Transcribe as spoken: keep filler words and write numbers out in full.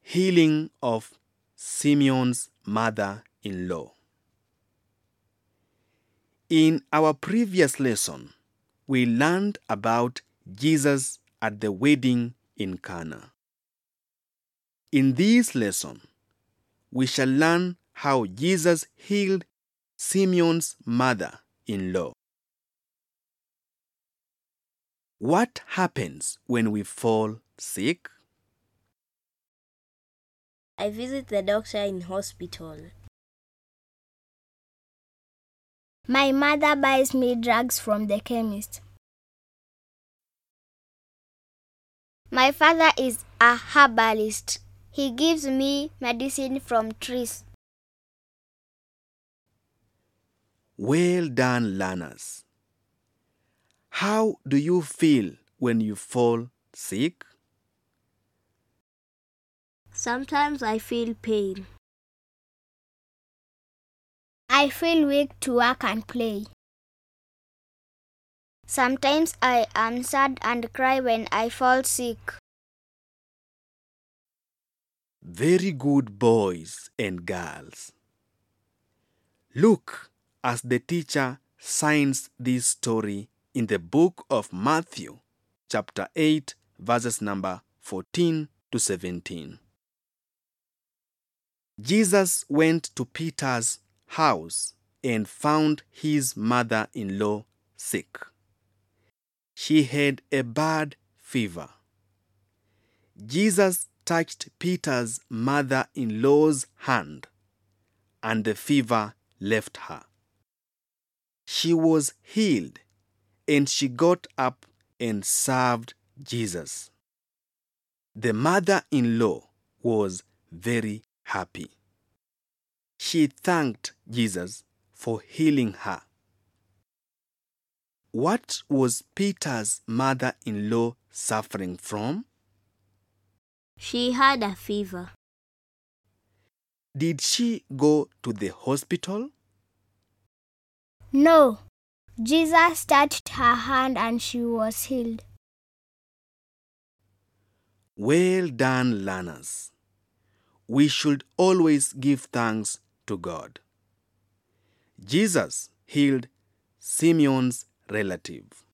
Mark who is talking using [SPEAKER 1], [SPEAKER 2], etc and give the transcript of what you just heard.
[SPEAKER 1] healing of Simeon's mother-in-law. In our previous lesson, we learned about Jesus at the wedding in Cana. In this lesson, we shall learn how Jesus healed Simeon's mother-in-law. What happens when we fall sick?
[SPEAKER 2] I visit the doctor in hospital.
[SPEAKER 3] My mother buys me drugs from the chemist. My father is a herbalist. He gives me medicine from trees.
[SPEAKER 1] Well done, learners. How do you feel when you fall sick?
[SPEAKER 2] Sometimes I feel pain.
[SPEAKER 3] I feel weak to work and play. Sometimes I am sad and cry when I fall sick.
[SPEAKER 1] Very good, boys and girls. Look as the teacher signs this story in the book of Matthew, chapter eight, verses number fourteen to seventeen. Jesus went to Peter's house and found his mother-in-law sick. She had a bad fever. Jesus touched Peter's mother-in-law's hand, and the fever left her. She was healed, and she got up and served Jesus. The mother-in-law was very happy. She thanked Jesus for healing her. What was Peter's mother-in-law suffering from?
[SPEAKER 2] She had a fever.
[SPEAKER 1] Did she go to the hospital?
[SPEAKER 3] No. Jesus touched her hand and she was healed.
[SPEAKER 1] Well done, learners. We should always give thanks to God. Jesus healed Simeon's relative.